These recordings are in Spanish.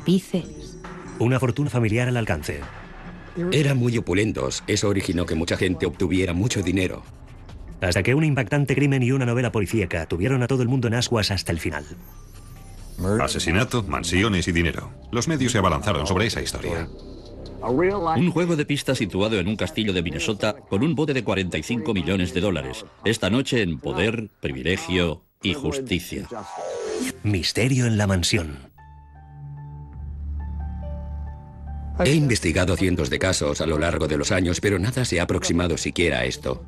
bíceps. Una fortuna familiar al alcance. Eran muy opulentos. Eso originó que mucha gente obtuviera mucho dinero. Hasta que un impactante crimen y una novela policíaca tuvieron a todo el mundo en ascuas hasta el final. Asesinato, mansiones y dinero. Los medios se abalanzaron sobre esa historia. Un juego de pistas situado en un castillo de Minnesota con un bote de 45 millones de dólares. Esta noche en Poder, Privilegio y Justicia. Misterio en la mansión. He investigado cientos de casos a lo largo de los años, pero nada se ha aproximado siquiera a esto.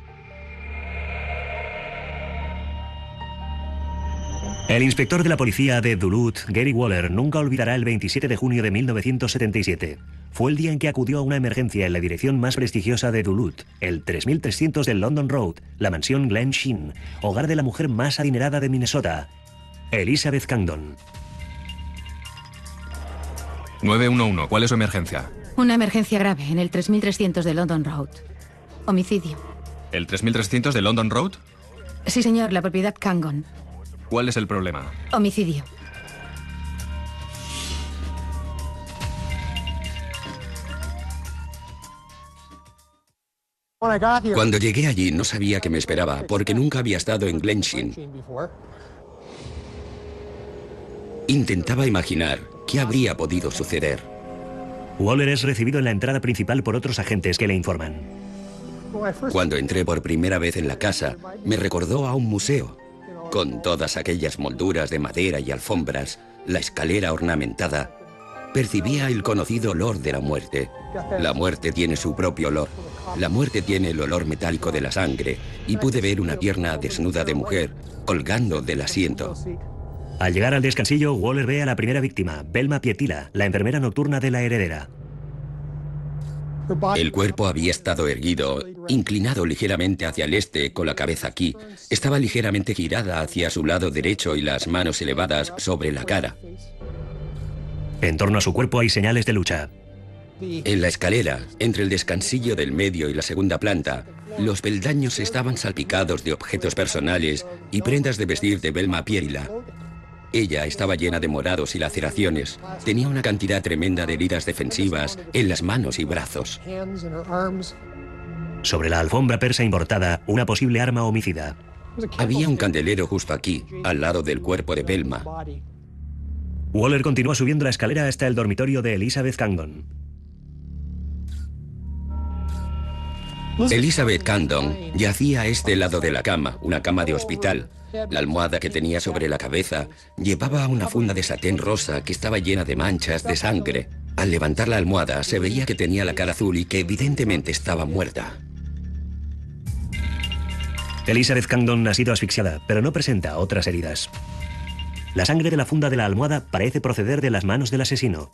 El inspector de la policía de Duluth, Gary Waller, nunca olvidará el 27 de junio de 1977. Fue el día en que acudió a una emergencia en la dirección más prestigiosa de Duluth, el 3300 del London Road, la mansión Glen Sheen, hogar de la mujer más adinerada de Minnesota, Elizabeth Candon. 911, ¿cuál es su emergencia? Una emergencia grave en el 3300 de London Road. Homicidio. ¿El 3300 de London Road? Sí, señor, la propiedad Candon. ¿Cuál es el problema? Homicidio. Cuando llegué allí no sabía qué me esperaba, porque nunca había estado en Glen Sheen. Intentaba imaginar qué habría podido suceder. Waller es recibido en la entrada principal por otros agentes que le informan. Cuando entré por primera vez en la casa, me recordó a un museo, con todas aquellas molduras de madera y alfombras, la escalera ornamentada. Percibía el conocido olor de la muerte. La muerte tiene su propio olor. La muerte tiene el olor metálico de la sangre, y pude ver una pierna desnuda de mujer colgando del asiento. Al llegar al descansillo, Waller ve a la primera víctima, Velma Pietila, la enfermera nocturna de la heredera. El cuerpo había estado erguido, inclinado ligeramente hacia el este, con la cabeza aquí. Estaba ligeramente girada hacia su lado derecho y las manos elevadas sobre la cara. En torno a su cuerpo hay señales de lucha. En la escalera, entre el descansillo del medio y la segunda planta, los peldaños estaban salpicados de objetos personales y prendas de vestir de Velma Pietila. Ella estaba llena de morados y laceraciones. Tenía una cantidad tremenda de heridas defensivas en las manos y brazos. Sobre la alfombra persa importada, una posible arma homicida. Había un candelero justo aquí, al lado del cuerpo de Velma. Waller continúa subiendo la escalera hasta el dormitorio de Elizabeth Candon. Elizabeth Candon yacía a este lado de la cama, una cama de hospital. La almohada que tenía sobre la cabeza llevaba una funda de satén rosa que estaba llena de manchas de sangre. Al levantar la almohada se veía que tenía la cara azul y que evidentemente estaba muerta. Elizabeth Candon ha sido asfixiada, pero no presenta otras heridas. La sangre de la funda de la almohada parece proceder de las manos del asesino.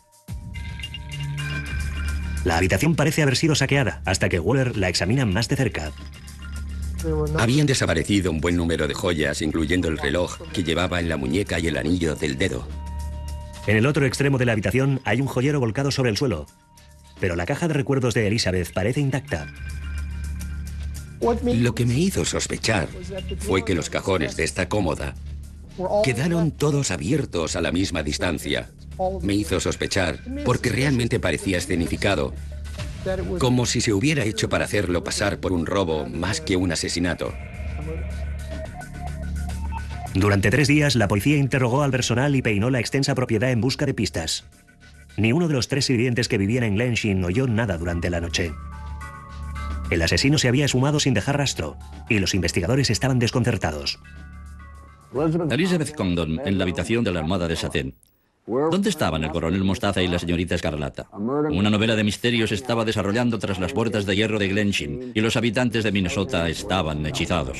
La habitación parece haber sido saqueada, hasta que Waller la examina más de cerca. Habían desaparecido un buen número de joyas, incluyendo el reloj que llevaba en la muñeca y el anillo del dedo. En el otro extremo de la habitación hay un joyero volcado sobre el suelo, pero la caja de recuerdos de Elizabeth parece intacta. Lo que me hizo sospechar fue que los cajones de esta cómoda quedaron todos abiertos a la misma distancia. Me hizo sospechar porque realmente parecía escenificado, como si se hubiera hecho para hacerlo pasar por un robo más que un asesinato. Durante 3 días, la policía interrogó al personal y peinó la extensa propiedad en busca de pistas. Ni uno de los 3 sirvientes que vivían en Glen Sheen oyó nada durante la noche. El asesino se había esfumado sin dejar rastro, y los investigadores estaban desconcertados. Elizabeth Candon en la habitación de la almohada de satén. ¿Dónde estaban el coronel Mostaza y la señorita Escarlata? Una novela de misterios estaba desarrollando tras las puertas de hierro de Glen Sheen, y los habitantes de Minnesota estaban hechizados.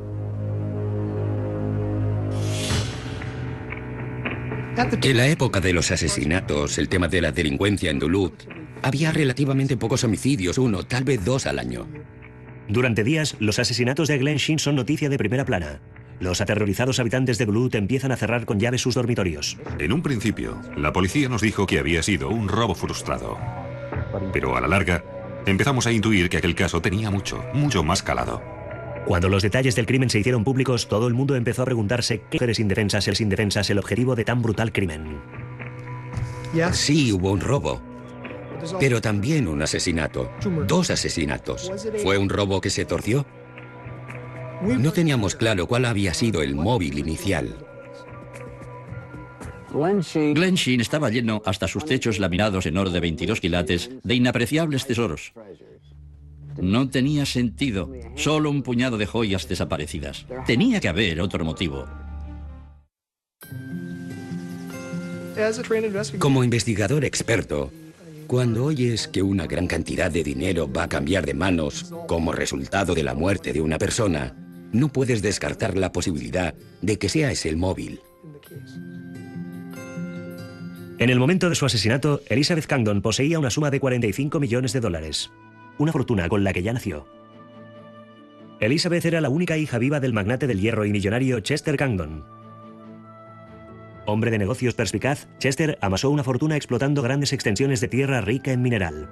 En la época de los asesinatos, el tema de la delincuencia en Duluth, había relativamente pocos homicidios, 1, tal vez 2 al año. Durante días, los asesinatos de Glen Sheen son noticia de primera plana. Los aterrorizados habitantes de Duluth empiezan a cerrar con llave sus dormitorios. En un principio, la policía nos dijo que había sido un robo frustrado. Pero a la larga, empezamos a intuir que aquel caso tenía mucho más calado. Cuando los detalles del crimen se hicieron públicos, todo el mundo empezó a preguntarse qué mujeres indefensas el objetivo de tan brutal crimen. Sí, hubo un robo, pero también un asesinato. 2 asesinatos. ¿Fue un robo que se torció? No teníamos claro cuál había sido el móvil inicial. Glen Sheen estaba lleno hasta sus techos laminados en oro de 22 quilates de inapreciables tesoros. No tenía sentido, solo un puñado de joyas desaparecidas. Tenía que haber otro motivo. Como investigador experto, cuando oyes que una gran cantidad de dinero va a cambiar de manos como resultado de la muerte de una persona, no puedes descartar la posibilidad de que sea ese el móvil. En el momento de su asesinato, Elizabeth Cangdon poseía una suma de $45 millones, una fortuna con la que ya nació. Elizabeth era la única hija viva del magnate del hierro y millonario Chester Cangdon. Hombre de negocios perspicaz, Chester amasó una fortuna explotando grandes extensiones de tierra rica en mineral.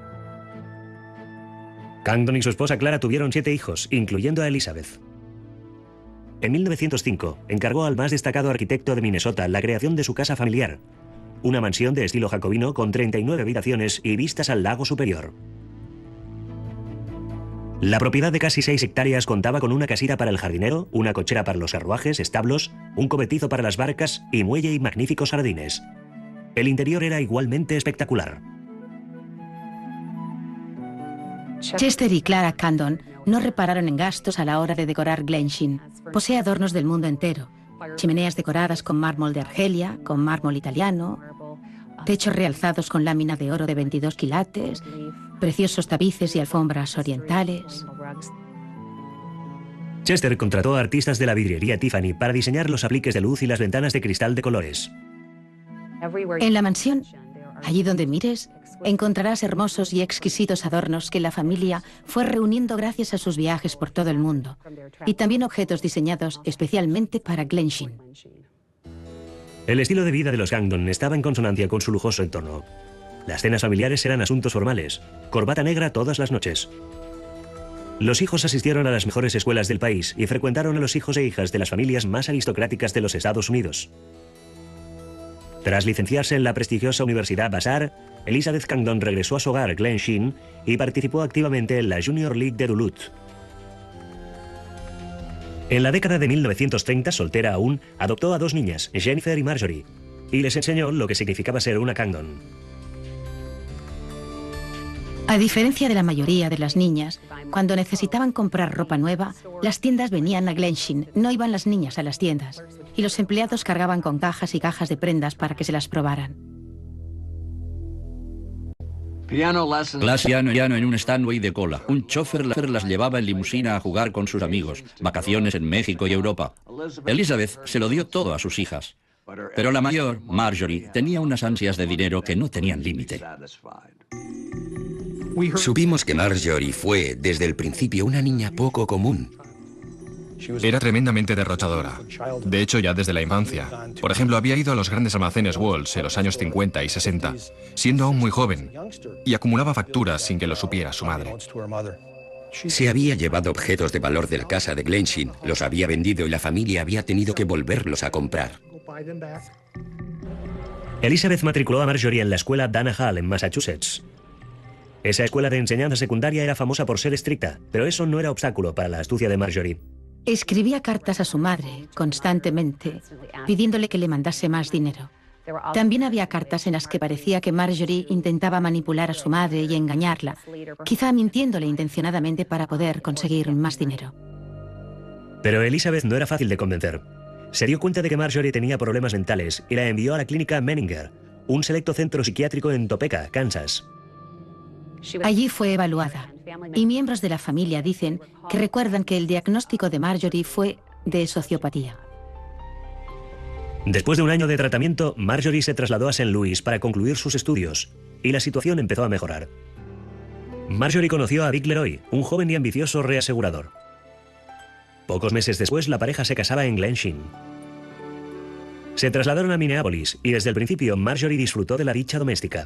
Cangdon y su esposa Clara tuvieron 7 hijos, incluyendo a Elizabeth. En 1905, encargó al más destacado arquitecto de Minnesota la creación de su casa familiar, una mansión de estilo jacobino con 39 habitaciones y vistas al lago Superior. La propiedad de casi 6 hectáreas contaba con una casita para el jardinero, una cochera para los carruajes, establos, un cobertizo para las barcas y muelle y magníficos jardines. El interior era igualmente espectacular. Chester y Clara Cangdon no repararon en gastos a la hora de decorar Glen Sheen. Posee adornos del mundo entero. Chimeneas decoradas con mármol de Argelia, con mármol italiano, techos realzados con lámina de oro de 22 quilates, preciosos tapices y alfombras orientales. Chester contrató a artistas de la vidriería Tiffany para diseñar los apliques de luz y las ventanas de cristal de colores. En la mansión, allí donde mires, encontrarás hermosos y exquisitos adornos que la familia fue reuniendo gracias a sus viajes por todo el mundo, y también objetos diseñados especialmente para Glen Sheen. El estilo de vida de los Cangdon estaba en consonancia con su lujoso entorno. Las cenas familiares eran asuntos formales, corbata negra todas las noches. Los hijos asistieron a las mejores escuelas del país y frecuentaron a los hijos e hijas de las familias más aristocráticas de los Estados Unidos. Tras licenciarse en la prestigiosa Universidad Vassar, Elizabeth Cangdon regresó a su hogar, Glen Sheen, y participó activamente en la Junior League de Duluth. En la década de 1930, soltera aún, adoptó a 2 niñas, Jennifer y Marjorie, y les enseñó lo que significaba ser una Cangdon. A diferencia de la mayoría de las niñas, cuando necesitaban comprar ropa nueva, las tiendas venían a Glen Sheen, no iban las niñas a las tiendas, y los empleados cargaban con cajas y cajas de prendas para que se las probaran. Clase piano en un Steinway de cola. Un chofer las llevaba en limusina a jugar con sus amigos, vacaciones en México y Europa. Elizabeth se lo dio todo a sus hijas. Pero la mayor, Marjorie, tenía unas ansias de dinero que no tenían límite. Supimos que Marjorie fue, desde el principio, una niña poco común. Era tremendamente derrochadora. De hecho, ya desde la infancia. Por ejemplo, había ido a los grandes almacenes Walls en los años 50 y 60, siendo aún muy joven, y acumulaba facturas sin que lo supiera su madre. Se había llevado objetos de valor de la casa de Glen Sheen, los había vendido y la familia había tenido que volverlos a comprar. Elizabeth matriculó a Marjorie en la escuela Dana Hall en Massachusetts. Esa escuela de enseñanza secundaria era famosa por ser estricta, pero eso no era obstáculo para la astucia de Marjorie. Escribía cartas a su madre constantemente, pidiéndole que le mandase más dinero. También había cartas en las que parecía que Marjorie intentaba manipular a su madre y engañarla, quizá mintiéndole intencionadamente para poder conseguir más dinero. Pero Elizabeth no era fácil de convencer. Se dio cuenta de que Marjorie tenía problemas mentales y la envió a la clínica Menninger, un selecto centro psiquiátrico en Topeka, Kansas. Allí fue evaluada, y miembros de la familia dicen que recuerdan que el diagnóstico de Marjorie fue de sociopatía. Después de un año de tratamiento, Marjorie se trasladó a St. Louis para concluir sus estudios, y la situación empezó a mejorar. Marjorie conoció a Vic Leroy, un joven y ambicioso reasegurador. Pocos meses después, la pareja se casaba en Glen Sheen. Se trasladaron a Minneapolis, y desde el principio Marjorie disfrutó de la dicha doméstica.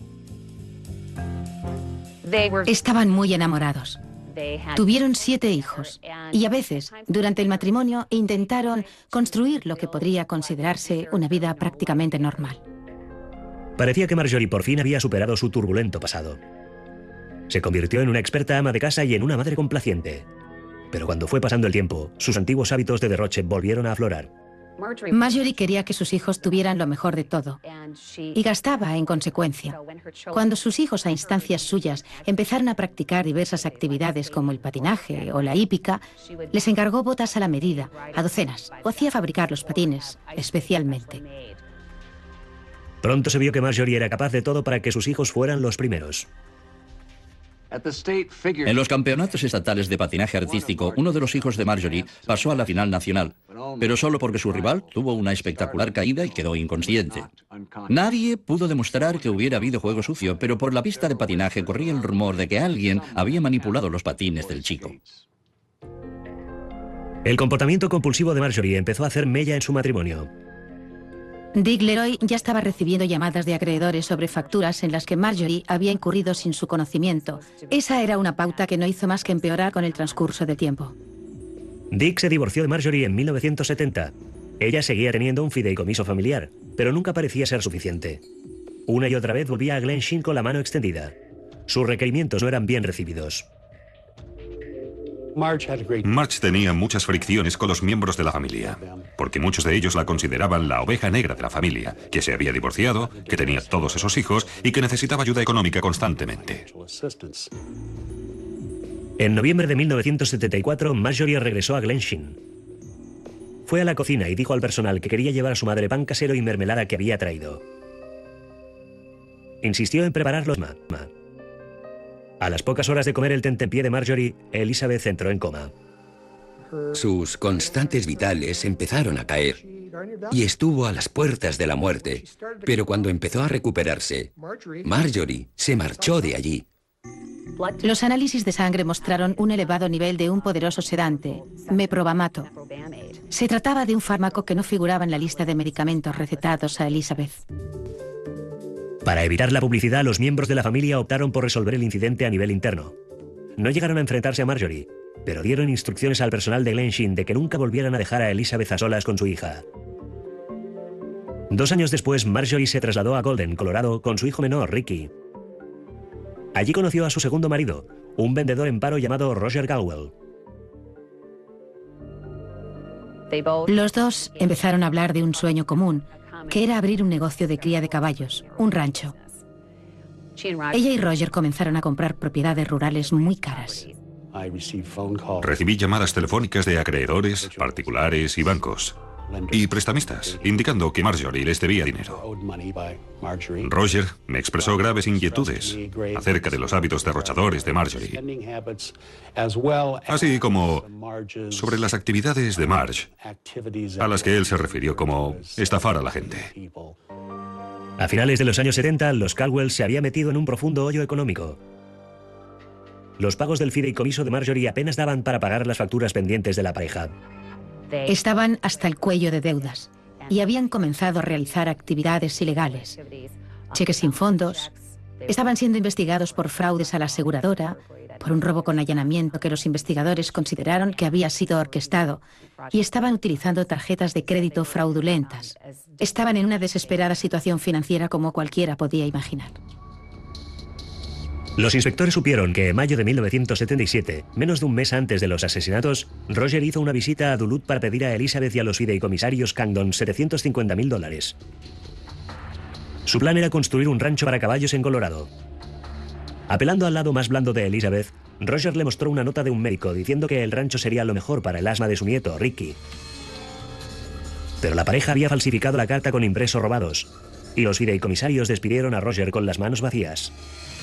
Estaban muy enamorados. Tuvieron 7 hijos y a veces, durante el matrimonio, intentaron construir lo que podría considerarse una vida prácticamente normal. Parecía que Marjorie por fin había superado su turbulento pasado. Se convirtió en una experta ama de casa y en una madre complaciente. Pero cuando fue pasando el tiempo, sus antiguos hábitos de derroche volvieron a aflorar. Marjorie quería que sus hijos tuvieran lo mejor de todo y gastaba en consecuencia. Cuando sus hijos, a instancias suyas, empezaron a practicar diversas actividades como el patinaje o la hípica, les encargó botas a la medida, a docenas, o hacía fabricar los patines, especialmente. Pronto se vio que Marjorie era capaz de todo para que sus hijos fueran los primeros. En los campeonatos estatales de patinaje artístico, uno de los hijos de Marjorie pasó a la final nacional, pero solo porque su rival tuvo una espectacular caída y quedó inconsciente. Nadie pudo demostrar que hubiera habido juego sucio, pero por la pista de patinaje corría el rumor de que alguien había manipulado los patines del chico. El comportamiento compulsivo de Marjorie empezó a hacer mella en su matrimonio. Dick Leroy ya estaba recibiendo llamadas de acreedores sobre facturas en las que Marjorie había incurrido sin su conocimiento. Esa era una pauta que no hizo más que empeorar con el transcurso del tiempo. Dick se divorció de Marjorie en 1970. Ella seguía teniendo un fideicomiso familiar, pero nunca parecía ser suficiente. Una y otra vez volvía a Glensheen con la mano extendida. Sus requerimientos no eran bien recibidos. Marge tenía muchas fricciones con los miembros de la familia, porque muchos de ellos la consideraban la oveja negra de la familia, que se había divorciado, que tenía todos esos hijos y que necesitaba ayuda económica constantemente. En noviembre de 1974, Marjorie regresó a Glensheen. Fue a la cocina y dijo al personal que quería llevar a su madre pan casero y mermelada que había traído. Insistió en prepararlos. A las pocas horas de comer el tentempié de Marjorie, Elizabeth entró en coma. Sus constantes vitales empezaron a caer y estuvo a las puertas de la muerte, pero cuando empezó a recuperarse, Marjorie se marchó de allí. Los análisis de sangre mostraron un elevado nivel de un poderoso sedante, meprovamato. Se trataba de un fármaco que no figuraba en la lista de medicamentos recetados a Elizabeth. Para evitar la publicidad, los miembros de la familia optaron por resolver el incidente a nivel interno. No llegaron a enfrentarse a Marjorie, pero dieron instrucciones al personal de Glensheen de que nunca volvieran a dejar a Elizabeth a solas con su hija. 2 años después, Marjorie se trasladó a Golden, Colorado, con su hijo menor, Ricky. Allí conoció a su segundo marido, un vendedor en paro llamado Roger Caldwell. Los dos empezaron a hablar de un sueño común, que era abrir un negocio de cría de caballos, un rancho. Ella y Roger comenzaron a comprar propiedades rurales muy caras. Recibí llamadas telefónicas de acreedores, particulares y bancos, y prestamistas, indicando que Marjorie les debía dinero. Roger me expresó graves inquietudes acerca de los hábitos derrochadores de Marjorie, así como sobre las actividades de Marge, a las que él se refirió como estafar a la gente. A finales de los años 70, los Caldwell se había metido en un profundo hoyo económico. Los pagos del fideicomiso de Marjorie apenas daban para pagar las facturas pendientes de la pareja. Estaban hasta el cuello de deudas y habían comenzado a realizar actividades ilegales. Cheques sin fondos. Estaban siendo investigados por fraudes a la aseguradora, por un robo con allanamiento que los investigadores consideraron que había sido orquestado, y estaban utilizando tarjetas de crédito fraudulentas. Estaban en una desesperada situación financiera como cualquiera podía imaginar. Los inspectores supieron que en mayo de 1977, menos de un mes antes de los asesinatos, Roger hizo una visita a Duluth para pedir a Elizabeth y a los fideicomisarios Candon $750.000. Su plan era construir un rancho para caballos en Colorado. Apelando al lado más blando de Elizabeth, Roger le mostró una nota de un médico diciendo que el rancho sería lo mejor para el asma de su nieto, Ricky. Pero la pareja había falsificado la carta con impresos robados, y los fideicomisarios despidieron a Roger con las manos vacías.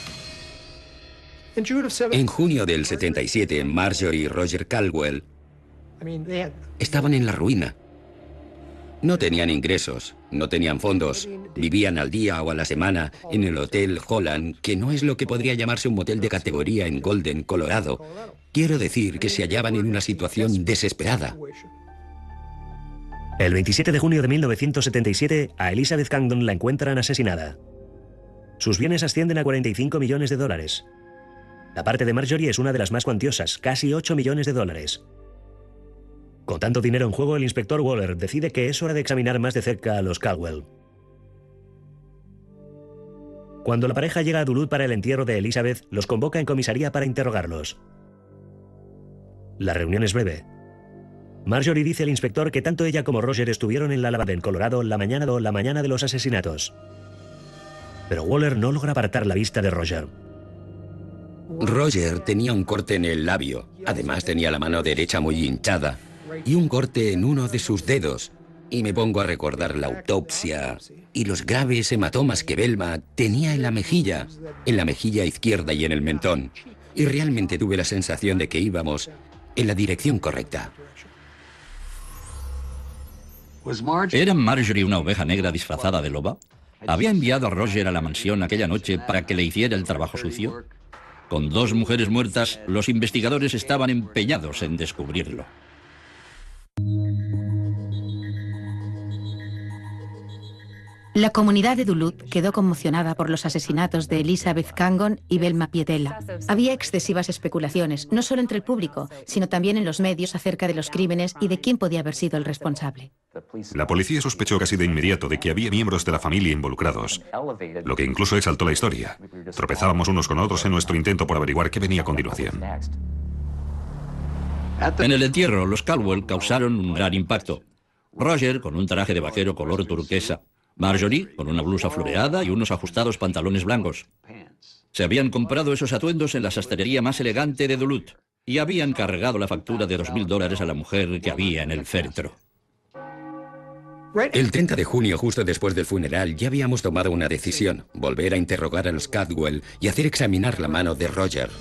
En junio del 77, Marjorie y Roger Caldwell estaban en la ruina. No tenían ingresos, no tenían fondos, vivían al día o a la semana en el Hotel Holland, que no es lo que podría llamarse un motel de categoría en Golden, Colorado. Quiero decir que se hallaban en una situación desesperada. El 27 de junio de 1977, a Elizabeth Candon la encuentran asesinada. Sus bienes ascienden a $45 millones. La parte de Marjorie es una de las más cuantiosas, casi $8 millones. Con tanto dinero en juego, el inspector Waller decide que es hora de examinar más de cerca a los Caldwell. Cuando la pareja llega a Duluth para el entierro de Elizabeth, los convoca en comisaría para interrogarlos. La reunión es breve. Marjorie dice al inspector que tanto ella como Roger estuvieron en la lavanda en Colorado la mañana de los asesinatos. Pero Waller no logra apartar la vista de Roger. Roger tenía un corte en el labio. Además tenía la mano derecha muy hinchada y un corte en uno de sus dedos. Y me pongo a recordar la autopsia y los graves hematomas que Velma tenía en la mejilla izquierda y en el mentón. Y realmente tuve la sensación de que íbamos en la dirección correcta. ¿Era Marjorie una oveja negra disfrazada de loba? ¿Había enviado a Roger a la mansión aquella noche para que le hiciera el trabajo sucio? Con 2 mujeres muertas, los investigadores estaban empeñados en descubrirlo. La comunidad de Duluth quedó conmocionada por los asesinatos de Elizabeth Candon y Velma Pietela. Había excesivas especulaciones, no solo entre el público, sino también en los medios acerca de los crímenes y de quién podía haber sido el responsable. La policía sospechó casi de inmediato de que había miembros de la familia involucrados, lo que incluso exaltó la historia. Tropezábamos unos con otros en nuestro intento por averiguar qué venía a continuación. En el entierro, los Caldwell causaron un gran impacto. Roger con un traje de vaquero color turquesa. Marjorie con una blusa floreada y unos ajustados pantalones blancos. Se habían comprado esos atuendos en la sastrería más elegante de Duluth y habían cargado la factura de $2.000 a la mujer que había en el féretro. El 30 de junio, justo después del funeral, ya habíamos tomado una decisión: volver a interrogar a los Caldwell y hacer examinar la mano de Roger.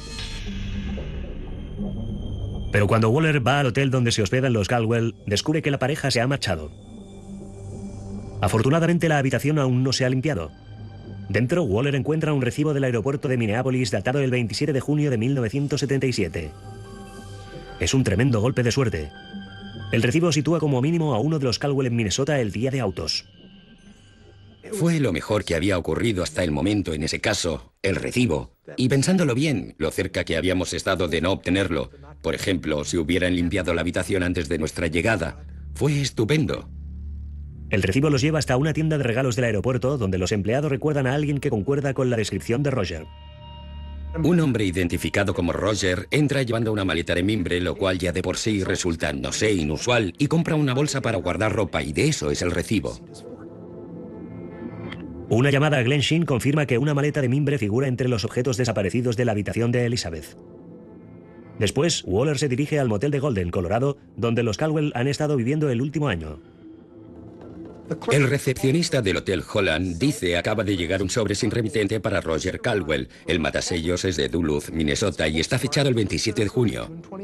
Pero cuando Waller va al hotel donde se hospedan los Caldwell, descubre que la pareja se ha marchado. Afortunadamente, la habitación aún no se ha limpiado. Dentro, Waller encuentra un recibo del aeropuerto de Minneapolis datado el 27 de junio de 1977. Es un tremendo golpe de suerte. El recibo sitúa como mínimo a uno de los Caldwell en Minnesota el día de autos. Fue lo mejor que había ocurrido hasta el momento en ese caso, el recibo. Y pensándolo bien, lo cerca que habíamos estado de no obtenerlo. Por ejemplo, si hubieran limpiado la habitación antes de nuestra llegada. Fue estupendo. El recibo los lleva hasta una tienda de regalos del aeropuerto, donde los empleados recuerdan a alguien que concuerda con la descripción de Roger. Un hombre identificado como Roger entra llevando una maleta de mimbre, lo cual ya de por sí resulta, no sé, inusual, y compra una bolsa para guardar ropa, y de eso es el recibo. Una llamada a Glenn Sheen confirma que una maleta de mimbre figura entre los objetos desaparecidos de la habitación de Elizabeth. Después, Waller se dirige al motel de Golden, Colorado, donde los Caldwell han estado viviendo el último año. El recepcionista del Hotel Holland dice acaba de llegar un sobre sin remitente para Roger Caldwell. El matasellos es de Duluth, Minnesota, y está fechado el 27 de junio.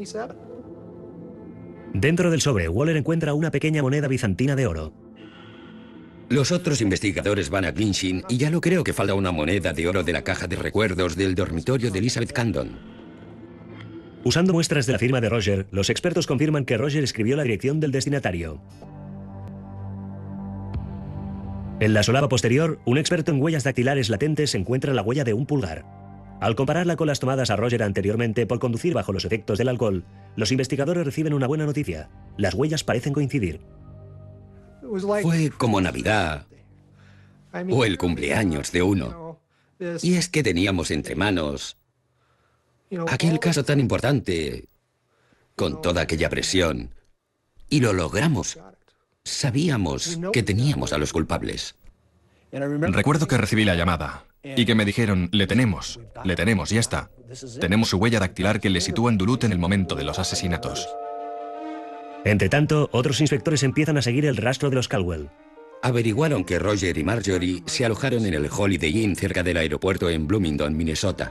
Dentro del sobre, Waller encuentra una pequeña moneda bizantina de oro. Los otros investigadores van a Glensheen y ya lo creo que falta una moneda de oro de la caja de recuerdos del dormitorio de Elizabeth Candon. Usando muestras de la firma de Roger, los expertos confirman que Roger escribió la dirección del destinatario. En la solapa posterior, un experto en huellas dactilares latentes encuentra la huella de un pulgar. Al compararla con las tomadas a Roger anteriormente por conducir bajo los efectos del alcohol, los investigadores reciben una buena noticia. Las huellas parecen coincidir. Fue como Navidad o el cumpleaños de uno. Y es que teníamos entre manos aquel caso tan importante, con toda aquella presión, y lo logramos. Sabíamos que teníamos a los culpables. Recuerdo que recibí la llamada y que me dijeron, le tenemos, ya está. Tenemos su huella dactilar que le sitúa en Duluth en el momento de los asesinatos. Entretanto, otros inspectores empiezan a seguir el rastro de los Caldwell. Averiguaron que Roger y Marjorie se alojaron en el Holiday Inn cerca del aeropuerto en Bloomington, Minnesota.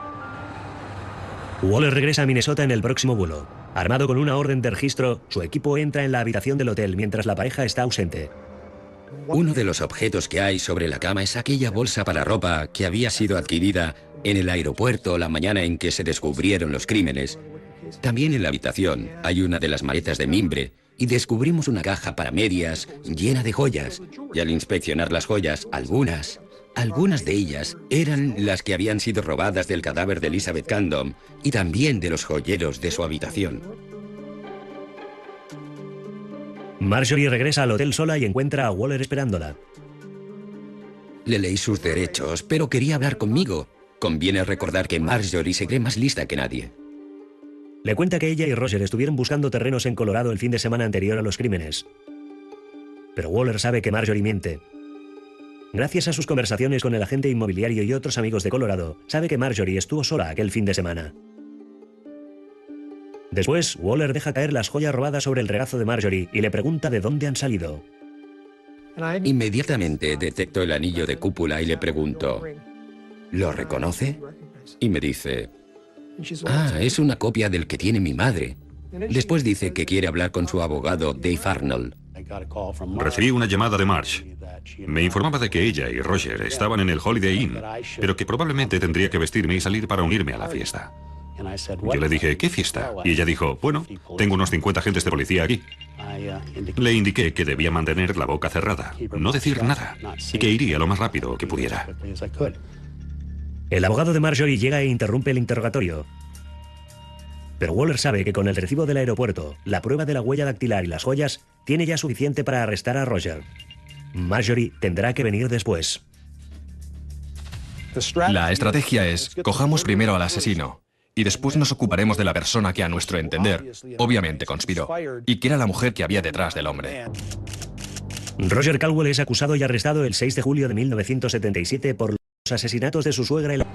Waller regresa a Minnesota en el próximo vuelo. Armado con una orden de registro, su equipo entra en la habitación del hotel mientras la pareja está ausente. Uno de los objetos que hay sobre la cama es aquella bolsa para ropa que había sido adquirida en el aeropuerto la mañana en que se descubrieron los crímenes. También en la habitación hay una de las maletas de mimbre y descubrimos una caja para medias llena de joyas. Y al inspeccionar las joyas, algunas de ellas eran las que habían sido robadas del cadáver de Elizabeth Candon y también de los joyeros de su habitación. Marjorie regresa al hotel sola y encuentra a Waller esperándola. Le leí sus derechos, pero quería hablar conmigo. Conviene recordar que Marjorie se cree más lista que nadie. Le cuenta que ella y Roger estuvieron buscando terrenos en Colorado el fin de semana anterior a los crímenes. Pero Waller sabe que Marjorie miente. Gracias a sus conversaciones con el agente inmobiliario y otros amigos de Colorado, sabe que Marjorie estuvo sola aquel fin de semana. Después, Waller deja caer las joyas robadas sobre el regazo de Marjorie y le pregunta de dónde han salido. Inmediatamente detecto el anillo de cúpula y le pregunto, ¿lo reconoce? Y me dice, es una copia del que tiene mi madre. Después dice que quiere hablar con su abogado, Dave Arnold. Recibí una llamada de Marge. Me informaba de que ella y Roger estaban en el Holiday Inn, pero que probablemente tendría que vestirme y salir para unirme a la fiesta. Yo le dije, ¿qué fiesta? Y ella dijo, bueno, tengo unos 50 agentes de policía aquí. Le indiqué que debía mantener la boca cerrada, no decir nada, y que iría lo más rápido que pudiera. El abogado de Marjorie llega e interrumpe el interrogatorio. Pero Waller sabe que con el recibo del aeropuerto, la prueba de la huella dactilar y las joyas, tiene ya suficiente para arrestar a Roger. Marjorie tendrá que venir después. La estrategia es, cojamos primero al asesino, y después nos ocuparemos de la persona que a nuestro entender, obviamente conspiró, y que era la mujer que había detrás del hombre. Roger Caldwell es acusado y arrestado el 6 de julio de 1977 por los asesinatos de su suegra y la...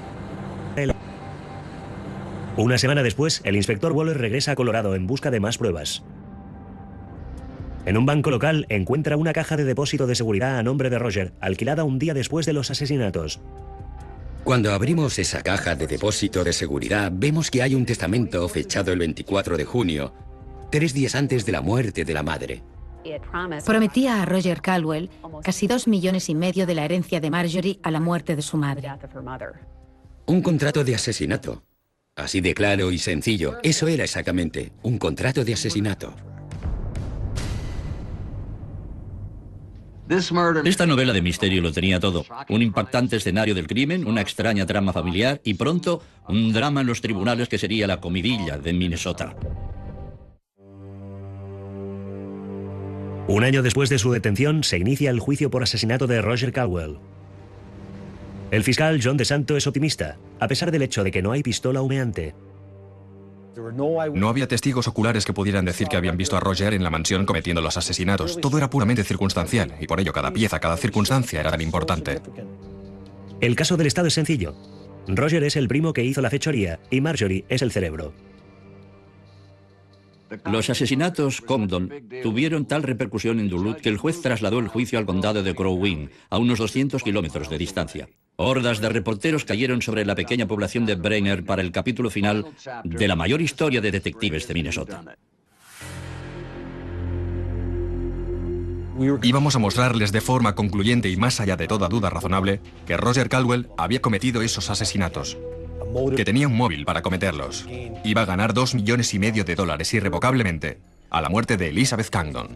Una semana después, el inspector Waller regresa a Colorado en busca de más pruebas. En un banco local encuentra una caja de depósito de seguridad a nombre de Roger, alquilada un día después de los asesinatos. Cuando abrimos esa caja de depósito de seguridad, vemos que hay un testamento fechado el 24 de junio, 3 días antes de la muerte de la madre. Prometía a Roger Caldwell casi 2,5 millones de la herencia de Marjorie a la muerte de su madre. Un contrato de asesinato. Así de claro y sencillo. Eso era exactamente, un contrato de asesinato. Esta novela de misterio lo tenía todo. Un impactante escenario del crimen, una extraña trama familiar y pronto un drama en los tribunales que sería la comidilla de Minnesota. Un año después de su detención, se inicia el juicio por asesinato de Roger Caldwell. El fiscal John DeSanto es optimista, a pesar del hecho de que no hay pistola humeante. No había testigos oculares que pudieran decir que habían visto a Roger en la mansión cometiendo los asesinatos. Todo era puramente circunstancial, y por ello cada pieza, cada circunstancia era tan importante. El caso del Estado es sencillo. Roger es el primo que hizo la fechoría y Marjorie es el cerebro. Los asesinatos Condon tuvieron tal repercusión en Duluth que el juez trasladó el juicio al condado de Crow Wing, a unos 200 kilómetros de distancia. Hordas de reporteros cayeron sobre la pequeña población de Brainerd para el capítulo final de la mayor historia de detectives de Minnesota. Íbamos a mostrarles de forma concluyente y más allá de toda duda razonable que Roger Caldwell había cometido esos asesinatos, que tenía un móvil para cometerlos. Iba a ganar $2,5 millones irrevocablemente a la muerte de Elizabeth Cangdon.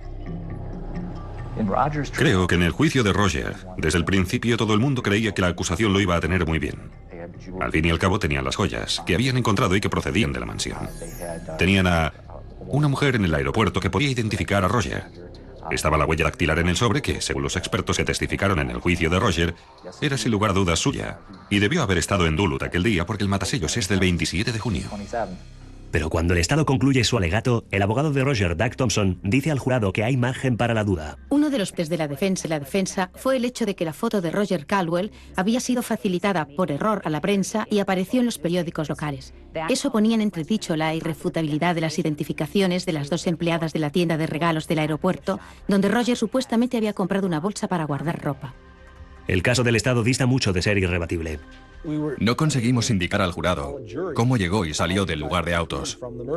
Creo que en el juicio de Roger, desde el principio todo el mundo creía que la acusación lo iba a tener muy bien. Al fin y al cabo tenían las joyas, que habían encontrado y que procedían de la mansión. Tenían a una mujer en el aeropuerto que podía identificar a Roger. Estaba la huella dactilar en el sobre que, según los expertos que testificaron en el juicio de Roger, era sin lugar a dudas suya. Y debió haber estado en Duluth aquel día porque el matasellos es del 27 de junio. Pero cuando el Estado concluye su alegato, el abogado de Roger, Doug Thompson, dice al jurado que hay margen para la duda. Uno de los de la defensa fue el hecho de que la foto de Roger Caldwell había sido facilitada por error a la prensa y apareció en los periódicos locales. Eso ponía en entredicho la irrefutabilidad de las identificaciones de las 2 empleadas de la tienda de regalos del aeropuerto, donde Roger supuestamente había comprado una bolsa para guardar ropa. El caso del Estado dista mucho de ser irrebatible. No conseguimos indicar al jurado cómo llegó y salió del lugar de autos.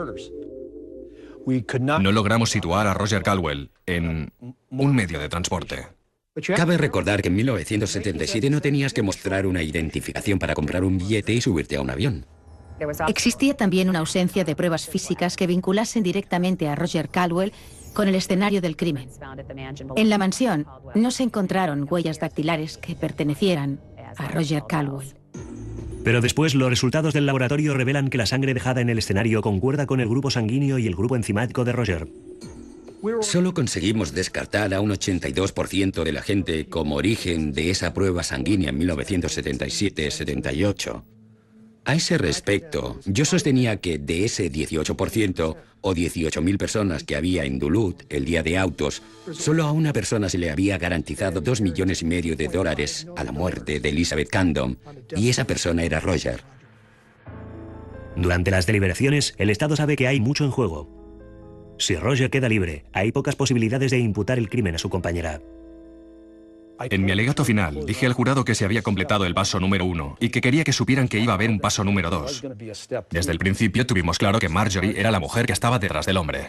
No logramos situar a Roger Caldwell en un medio de transporte. Cabe recordar que en 1977 no tenías que mostrar una identificación para comprar un billete y subirte a un avión. Existía también una ausencia de pruebas físicas que vinculasen directamente a Roger Caldwell con el escenario del crimen. En la mansión no se encontraron huellas dactilares que pertenecieran a Roger Caldwell. Pero después los resultados del laboratorio revelan que la sangre dejada en el escenario concuerda con el grupo sanguíneo y el grupo enzimático de Roger. Solo conseguimos descartar a un 82% de la gente como origen de esa prueba sanguínea en 1977-78. A ese respecto, yo sostenía que de ese 18% o 18.000 personas que había en Duluth el día de autos, solo a una persona se le había garantizado $2,5 millones a la muerte de Elizabeth Candon, y esa persona era Roger. Durante las deliberaciones, el Estado sabe que hay mucho en juego. Si Roger queda libre, hay pocas posibilidades de imputar el crimen a su compañera. En mi alegato final, dije al jurado que se había completado el paso número 1 y que quería que supieran que iba a haber un paso número 2. Desde el principio tuvimos claro que Marjorie era la mujer que estaba detrás del hombre.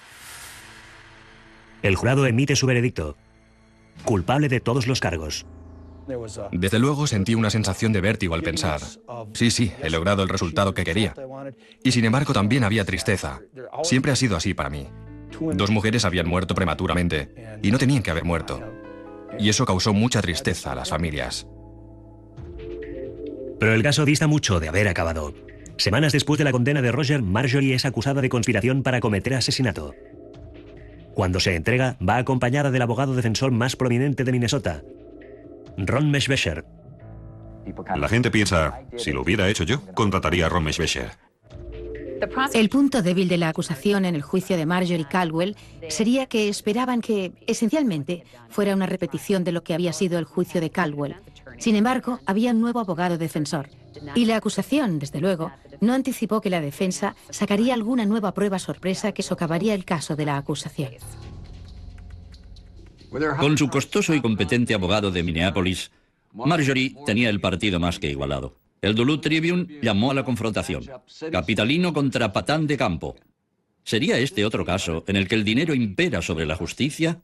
El jurado emite su veredicto. Culpable de todos los cargos. Desde luego sentí una sensación de vértigo al pensar, sí, he logrado el resultado que quería. Y sin embargo también había tristeza. Siempre ha sido así para mí. 2 mujeres habían muerto prematuramente y no tenían que haber muerto. Y eso causó mucha tristeza a las familias. Pero el caso dista mucho de haber acabado. Semanas después de la condena de Roger, Marjorie es acusada de conspiración para cometer asesinato. Cuando se entrega, va acompañada del abogado defensor más prominente de Minnesota, Ron Meshbesher. La gente piensa, si lo hubiera hecho yo, contrataría a Ron Meshbesher. El punto débil de la acusación en el juicio de Marjorie Caldwell sería que esperaban que, esencialmente, fuera una repetición de lo que había sido el juicio de Caldwell. Sin embargo, había un nuevo abogado defensor. Y la acusación, desde luego, no anticipó que la defensa sacaría alguna nueva prueba sorpresa que socavaría el caso de la acusación. Con su costoso y competente abogado de Minneapolis, Marjorie tenía el partido más que igualado. El Duluth Tribune llamó a la confrontación. Capitalino contra patán de campo. ¿Sería este otro caso en el que el dinero impera sobre la justicia?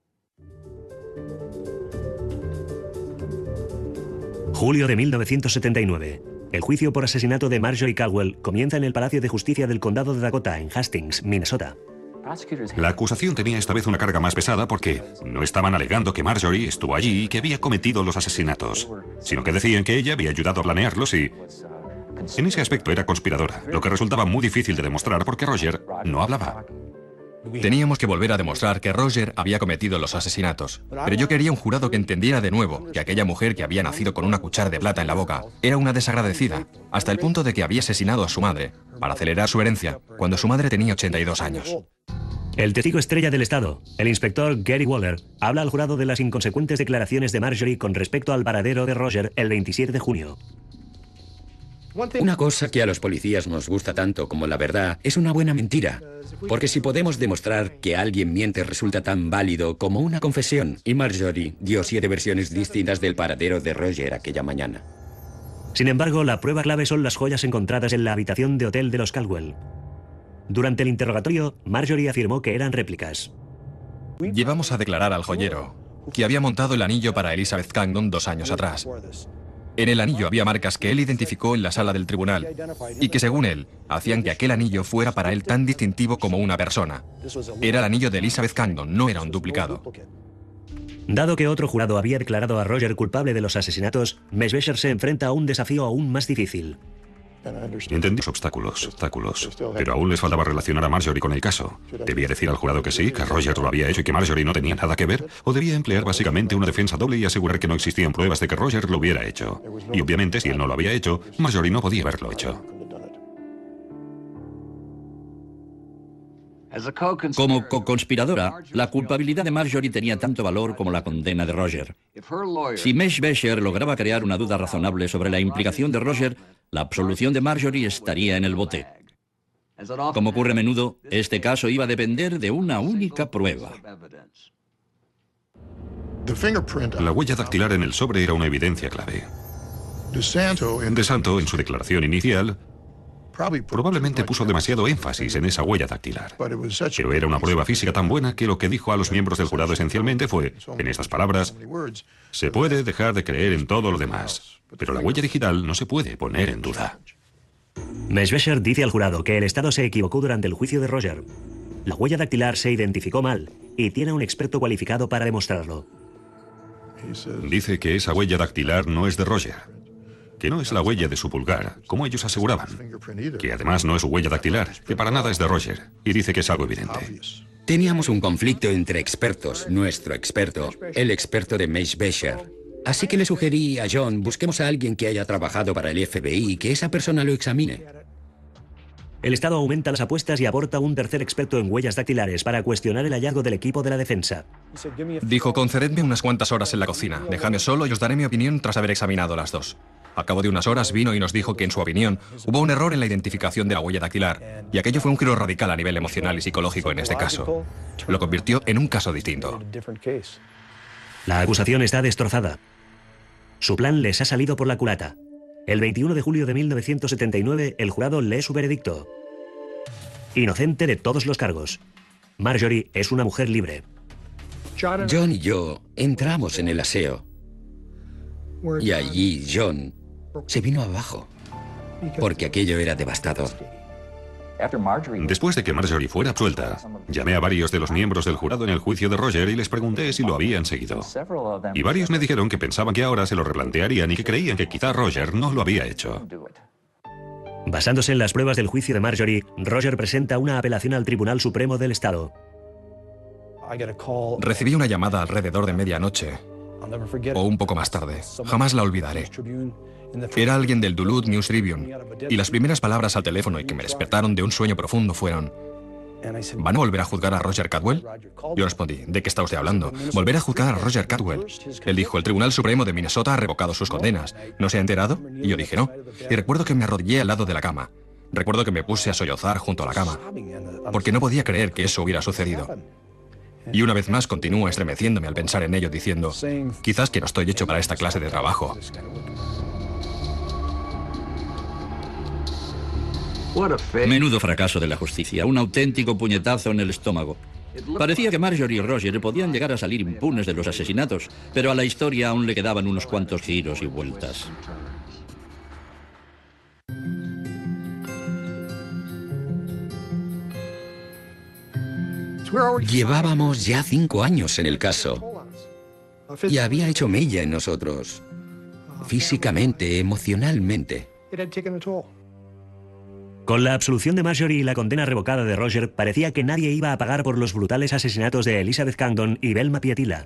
Julio de 1979. El juicio por asesinato de Marjorie Caldwell comienza en el Palacio de Justicia del Condado de Dakota, en Hastings, Minnesota. La acusación tenía esta vez una carga más pesada porque no estaban alegando que Marjorie estuvo allí y que había cometido los asesinatos, sino que decían que ella había ayudado a planearlos y... En ese aspecto era conspiradora, lo que resultaba muy difícil de demostrar porque Roger no hablaba. Teníamos que volver a demostrar que Roger había cometido los asesinatos. Pero yo quería un jurado que entendiera de nuevo que aquella mujer que había nacido con una cuchara de plata en la boca era una desagradecida, hasta el punto de que había asesinado a su madre para acelerar su herencia cuando su madre tenía 82 años. El testigo estrella del Estado, el inspector Gary Waller, habla al jurado de las inconsecuentes declaraciones de Marjorie con respecto al paradero de Roger el 27 de junio. Una cosa que a los policías nos gusta tanto como la verdad es una buena mentira. Porque si podemos demostrar que alguien miente resulta tan válido como una confesión. Y Marjorie dio 7 versiones distintas del paradero de Roger aquella mañana. Sin embargo, la prueba clave son las joyas encontradas en la habitación de hotel de los Caldwell. Durante el interrogatorio, Marjorie afirmó que eran réplicas. Llevamos a declarar al joyero que había montado el anillo para Elizabeth Candon 2 años atrás. En el anillo había marcas que él identificó en la sala del tribunal y que, según él, hacían que aquel anillo fuera para él tan distintivo como una persona. Era el anillo de Elizabeth Candon, no era un duplicado. Dado que otro jurado había declarado a Roger culpable de los asesinatos, Meshbesher se enfrenta a un desafío aún más difícil. Entendí los obstáculos, pero aún les faltaba relacionar a Marjorie con el caso. ¿Debía decir al jurado que sí, que Roger lo había hecho y que Marjorie no tenía nada que ver? ¿O debía emplear básicamente una defensa doble y asegurar que no existían pruebas de que Roger lo hubiera hecho? Y obviamente, si él no lo había hecho, Marjorie no podía haberlo hecho. Como co-conspiradora, la culpabilidad de Marjorie tenía tanto valor como la condena de Roger. Si Meshbesher lograba crear una duda razonable sobre la implicación de Roger, la absolución de Marjorie estaría en el bote. Como ocurre a menudo, este caso iba a depender de una única prueba. La huella dactilar en el sobre era una evidencia clave. DeSanto, en su declaración inicial, probablemente puso demasiado énfasis en esa huella dactilar. Pero era una prueba física tan buena que lo que dijo a los miembros del jurado esencialmente fue, en estas palabras, se puede dejar de creer en todo lo demás, pero la huella digital no se puede poner en duda. Meshbesher dice al jurado que el Estado se equivocó durante el juicio de Roger. La huella dactilar se identificó mal y tiene un experto cualificado para demostrarlo. Dice que esa huella dactilar no es de Roger, que no es la huella de su pulgar, como ellos aseguraban, que además no es su huella dactilar, que para nada es de Roger, y dice que es algo evidente. Teníamos un conflicto entre expertos, nuestro experto, el experto de Mace Becher. Así que le sugerí a John, busquemos a alguien que haya trabajado para el FBI y que esa persona lo examine. El Estado aumenta las apuestas y aporta un tercer experto en huellas dactilares para cuestionar el hallazgo del equipo de la defensa. Dijo, concededme unas cuantas horas en la cocina, dejadme solo y os daré mi opinión tras haber examinado las dos. Al cabo de unas horas vino y nos dijo que, en su opinión, hubo un error en la identificación de la huella dactilar, y aquello fue un giro radical a nivel emocional y psicológico en este caso. Lo convirtió en un caso distinto. La acusación está destrozada. Su plan les ha salido por la culata. El 21 de julio de 1979, el jurado lee su veredicto. Inocente de todos los cargos. Marjorie es una mujer libre. John y yo entramos en el aseo. Y allí John se vino abajo, porque aquello era devastador. Después de que Marjorie fuera absuelta, llamé a varios de los miembros del jurado en el juicio de Roger y les pregunté si lo habían seguido. Y varios me dijeron que pensaban que ahora se lo replantearían y que creían que quizá Roger no lo había hecho. Basándose en las pruebas del juicio de Marjorie, Roger presenta una apelación al Tribunal Supremo del Estado. Recibí una llamada alrededor de medianoche, o un poco más tarde. Jamás la olvidaré. Era alguien del Duluth News Tribune, y las primeras palabras al teléfono y que me despertaron de un sueño profundo fueron: ¿van a volver a juzgar a Roger Cadwell? Yo respondí: ¿de qué está usted hablando? ¿Volver a juzgar a Roger Cadwell? Él dijo: el Tribunal Supremo de Minnesota ha revocado sus condenas. ¿No se ha enterado? Y yo dije: no. Y recuerdo que me arrodillé al lado de la cama. Recuerdo que me puse a sollozar junto a la cama, porque no podía creer que eso hubiera sucedido. Y una vez más continúo estremeciéndome al pensar en ello, diciendo: quizás que no estoy hecho para esta clase de trabajo. Menudo fracaso de la justicia, un auténtico puñetazo en el estómago. Parecía que Marjorie y Roger podían llegar a salir impunes de los asesinatos, pero a la historia aún le quedaban unos cuantos giros y vueltas. Llevábamos ya 5 años en el caso y había hecho mella en nosotros, físicamente, emocionalmente. Con la absolución de Marjorie y la condena revocada de Roger, parecía que nadie iba a pagar por los brutales asesinatos de Elizabeth Candon y Velma Piatila.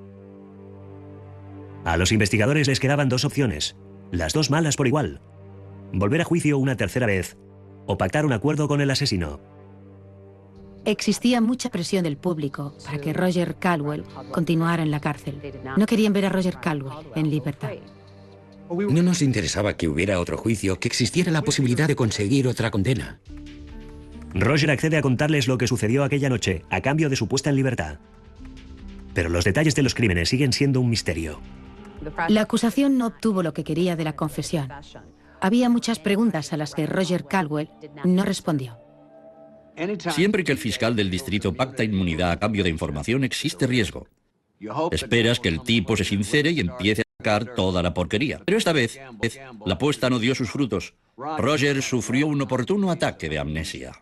A los investigadores les quedaban dos opciones, las dos malas por igual: volver a juicio una tercera vez o pactar un acuerdo con el asesino. Existía mucha presión del público para que Roger Cadwell continuara en la cárcel. No querían ver a Roger Cadwell en libertad. No nos interesaba que hubiera otro juicio, que existiera la posibilidad de conseguir otra condena. Roger accede a contarles lo que sucedió aquella noche, a cambio de su puesta en libertad. Pero los detalles de los crímenes siguen siendo un misterio. La acusación no obtuvo lo que quería de la confesión. Había muchas preguntas a las que Roger Cadwell no respondió. Siempre que el fiscal del distrito pacta inmunidad a cambio de información, existe riesgo. Esperas que el tipo se sincere y empiece a sacar toda la porquería. Pero esta vez, la apuesta no dio sus frutos. Roger sufrió un oportuno ataque de amnesia.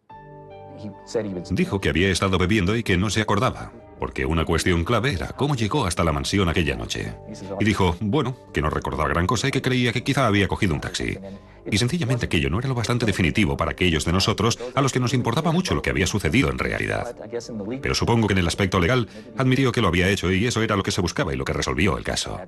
Dijo que había estado bebiendo y que no se acordaba, porque una cuestión clave era cómo llegó hasta la mansión aquella noche. Y dijo, bueno, que no recordaba gran cosa y que creía que quizá había cogido un taxi. Y sencillamente aquello no era lo bastante definitivo para aquellos de nosotros a los que nos importaba mucho lo que había sucedido en realidad. Pero supongo que en el aspecto legal admitió que lo había hecho y eso era lo que se buscaba y lo que resolvió el caso.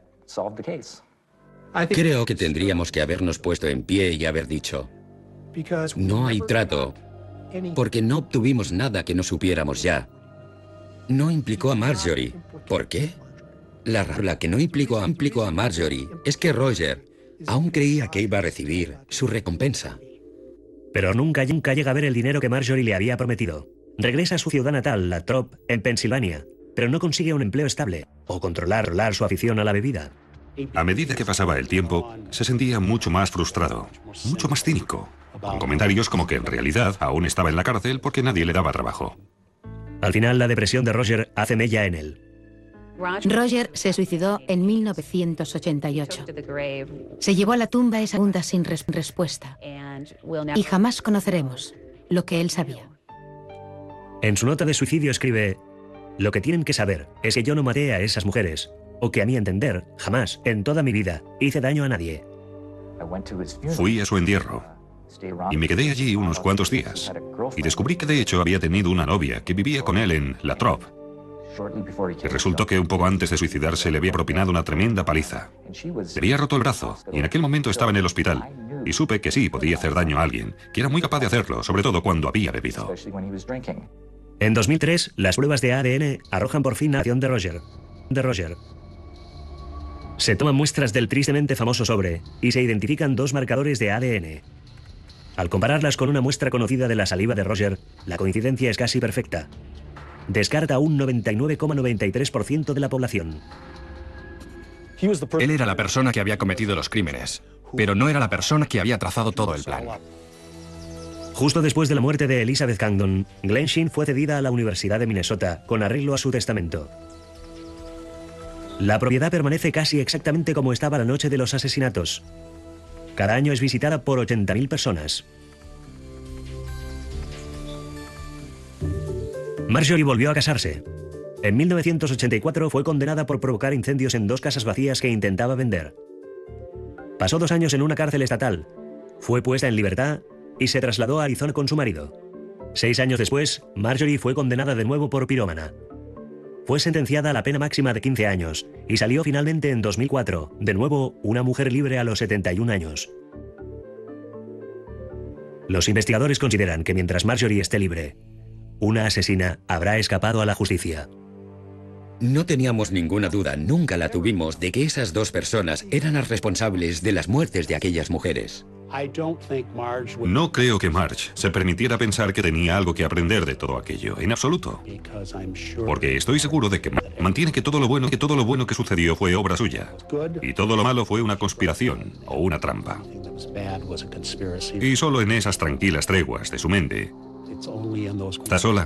Creo que tendríamos que habernos puesto en pie y haber dicho: no hay trato, porque no obtuvimos nada que no supiéramos ya. No implicó a Marjorie. ¿Por qué? La que no implicó a Marjorie es que Roger aún creía que iba a recibir su recompensa. Pero nunca llega a ver el dinero que Marjorie le había prometido. Regresa a su ciudad natal, Latrobe, en Pensilvania, pero no consigue un empleo estable o controlar su afición a la bebida. A medida que pasaba el tiempo, se sentía mucho más frustrado, mucho más cínico, con comentarios como que en realidad aún estaba en la cárcel porque nadie le daba trabajo. Al final, la depresión de Roger hace mella en él. Roger se suicidó en 1988. Se llevó a la tumba esa pregunta sin respuesta. Y jamás conoceremos lo que él sabía. En su nota de suicidio escribe: lo que tienen que saber es que yo no maté a esas mujeres, o que a mi entender, jamás, en toda mi vida, hice daño a nadie. Fui a su entierro. y me quedé allí unos cuantos días. Y descubrí que de hecho había tenido una novia que vivía con él en La Trobe. Y resultó que un poco antes de suicidarse le había propinado una tremenda paliza. Le había roto el brazo y en aquel momento estaba en el hospital. Y supe que sí podía hacer daño a alguien, que era muy capaz de hacerlo, sobre todo cuando había bebido. En 2003, las pruebas de ADN arrojan por fin la acción de Roger. Se toman muestras del tristemente famoso sobre y se identifican 2 marcadores de ADN. Al compararlas con una muestra conocida de la saliva de Roger, la coincidencia es casi perfecta. Descarta un 99,93% de la población. Él era la persona que había cometido los crímenes, pero no era la persona que había trazado todo el plan. Justo después de la muerte de Elizabeth Congdon, Glensheen fue cedida a la Universidad de Minnesota con arreglo a su testamento. La propiedad permanece casi exactamente como estaba la noche de los asesinatos. Cada año es visitada por 80.000 personas. Marjorie volvió a casarse. En 1984 fue condenada por provocar incendios en 2 casas vacías que intentaba vender. Pasó 2 años en una cárcel estatal. Fue puesta en libertad y se trasladó a Arizona con su marido. 6 años después, Marjorie fue condenada de nuevo por pirómana. Fue sentenciada a la pena máxima de 15 años y salió finalmente en 2004, de nuevo una mujer libre a los 71 años. Los investigadores consideran que mientras Marjorie esté libre, una asesina habrá escapado a la justicia. No teníamos ninguna duda, nunca la tuvimos, de que esas 2 personas eran las responsables de las muertes de aquellas mujeres. No creo que Marge se permitiera pensar que tenía algo que aprender de todo aquello, en absoluto. Porque estoy seguro de que mantiene que todo lo bueno que sucedió fue obra suya. Y todo lo malo fue una conspiración o una trampa. Y solo en esas tranquilas treguas de su mente, está sola.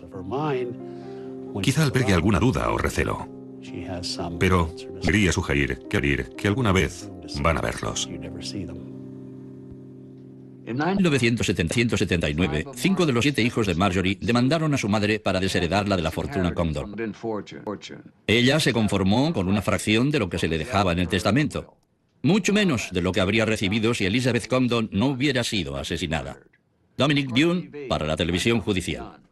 Quizá albergue alguna duda o recelo. Pero quería sugerir que alguna vez van a verlos. En 1979, 5 de los 7 hijos de Marjorie demandaron a su madre para desheredarla de la fortuna Congdon. Ella se conformó con una fracción de lo que se le dejaba en el testamento, mucho menos de lo que habría recibido si Elizabeth Congdon no hubiera sido asesinada. Dominic Dunne para la televisión judicial.